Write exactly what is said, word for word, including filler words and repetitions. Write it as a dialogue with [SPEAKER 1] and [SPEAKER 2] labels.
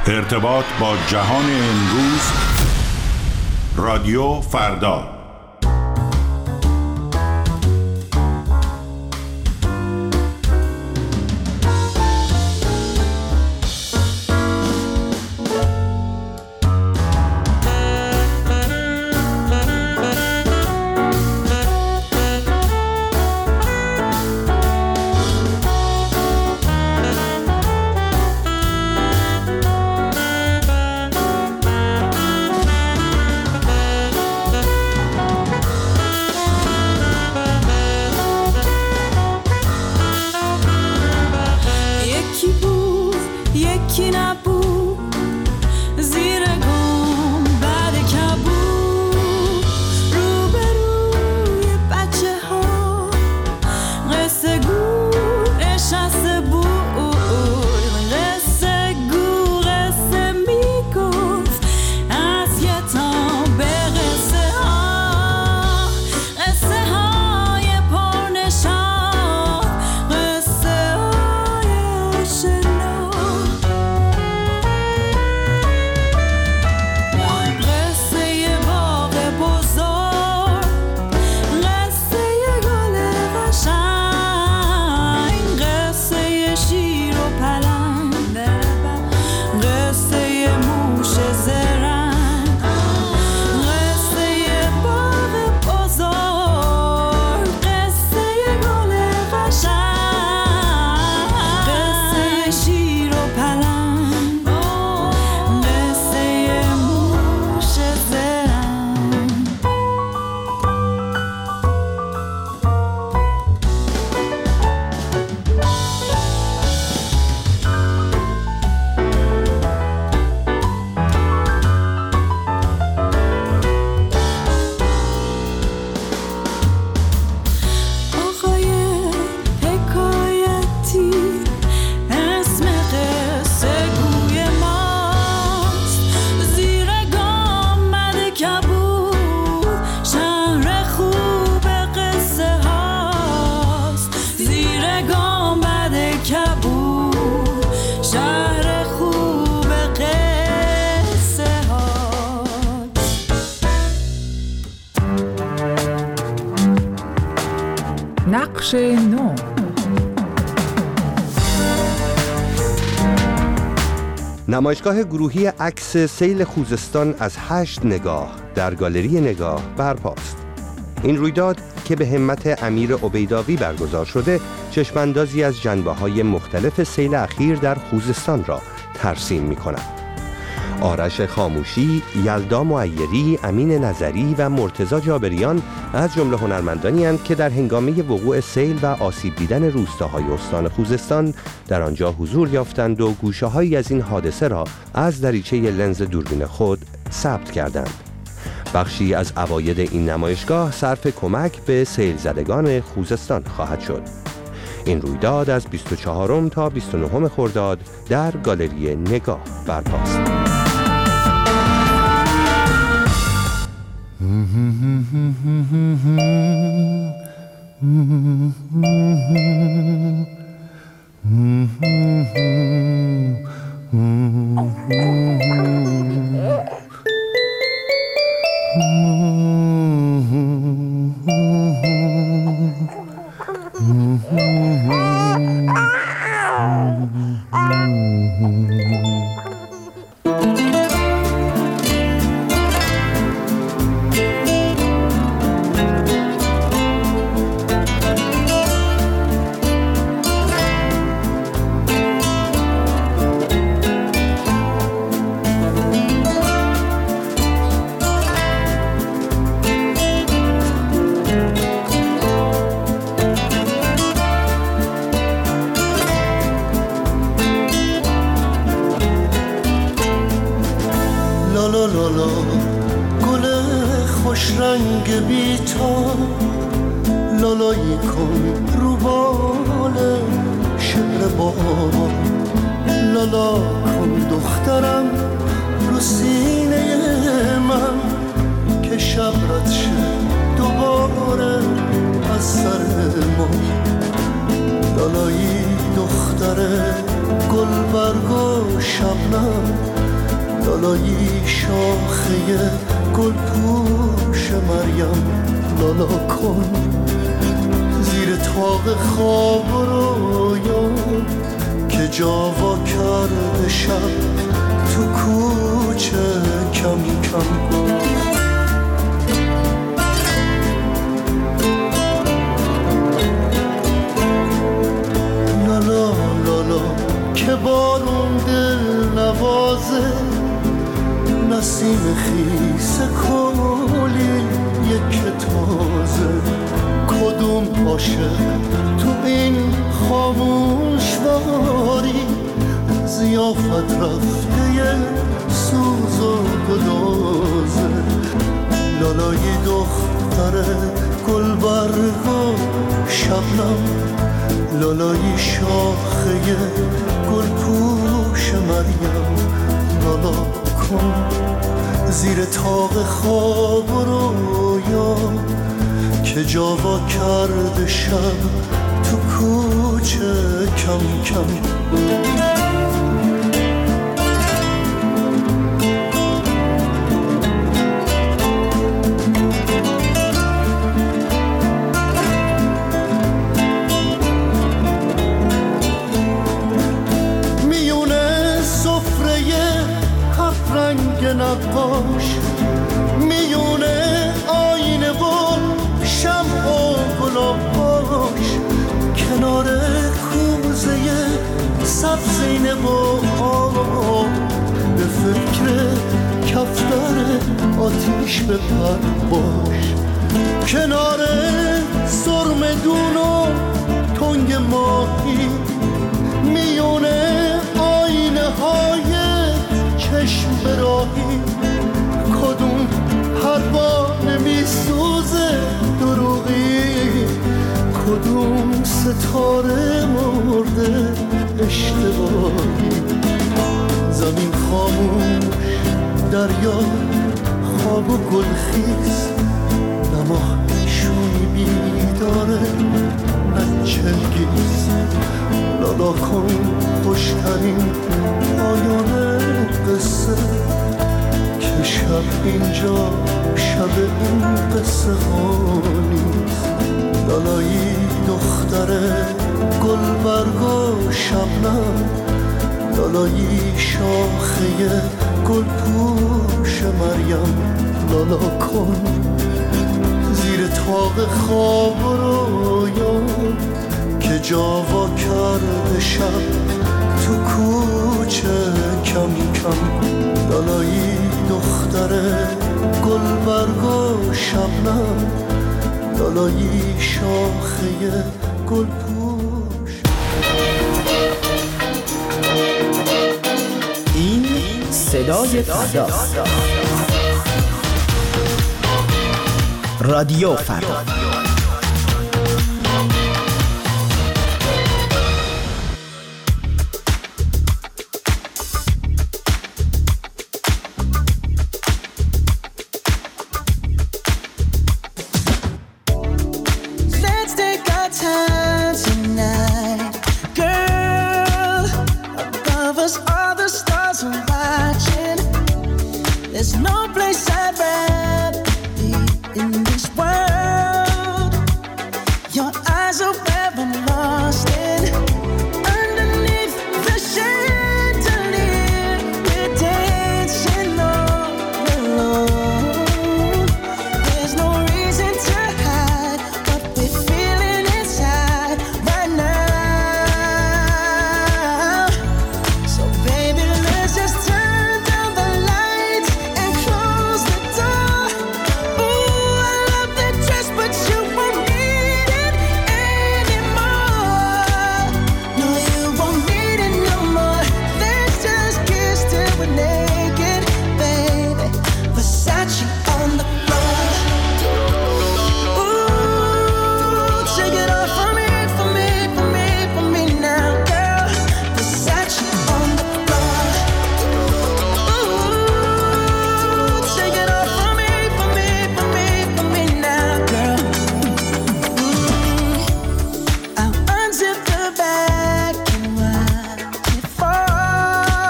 [SPEAKER 1] ارتباط با جهان امروز، رادیو فردا.
[SPEAKER 2] نقش نو.
[SPEAKER 3] نمایشگاه گروهی عکس سیل خوزستان از هشت نگاه در گالری نگاه برپاست. این رویداد که به همت امیر عبیداوی برگزار شده، چشماندازی از جنبه‌های مختلف سیل اخیر در خوزستان را ترسیم می‌کند. آرش خاموشی، یلدا معیری، امین نظری و مرتضی جابریان از جمله هنرمندانی اند که در هنگامه وقوع سیل و آسیب دیدن روستاهای استان خوزستان در آنجا حضور یافتند و گوشه‌هایی از این حادثه را از دریچه لنز دوربین خود ثبت کردند. بخشی از عواید این نمایشگاه صرف کمک به سیل زدگان خوزستان خواهد شد. این رویداد از بیست و چهارم تا بیست و نهم خرداد در گالری نگاه برپاست.
[SPEAKER 4] لالایی کن رو بال شعر بابا، لالا کن دخترم رو سینه من که شب رد شه دوباره از سر ما. لالایی دختر گلبرگ و شبنم لالایی شاخه گل پوش مریم لالا کن زیر تاق خواب و رویا که جاوا کرده شب تو کوچه کم کم لالا لالا که بارون دل نوازه نسیم خیس کلی یک تازه کدوم عاشق تو این خاموش باری ضیافت رفته سوز و گدازه لالای دختر گلبرگ و شبنم لالای شاخه گل پوش مریم لالا کن زیر تاق خواب و رویا که جاوا کرده شب تو کوچه کم کم نقاش میونه آینه و شمع و گلاباش کنار کوزه سبزینه و آب به فکر کفتر آتیش بپر باش کنار سرمدون و تنگ ماهی میونه آینه های چشم براهی کدوم پروانه میسوزه دروغی کدوم ستاره مرده اشتباهی زمین خاموش دریا خواب و گلخیز نماه شونی بیداره نه چلگیز لالا کن خوشترین پایان قصه که شب اینجا شب این قصه ها نیست لالایی دختر گلبرگ و شبنم لالایی شاخه گل پوش مریم لالا کن زیر تاق خواب و رویا که جاوا کرده شب تو کوچه کم کم لالایی دختر گلبرگ و شبنم لالایی شاخه گل پوش
[SPEAKER 5] این صدای فردا رادیو فردا
[SPEAKER 6] There's no place I'd rather be in this world.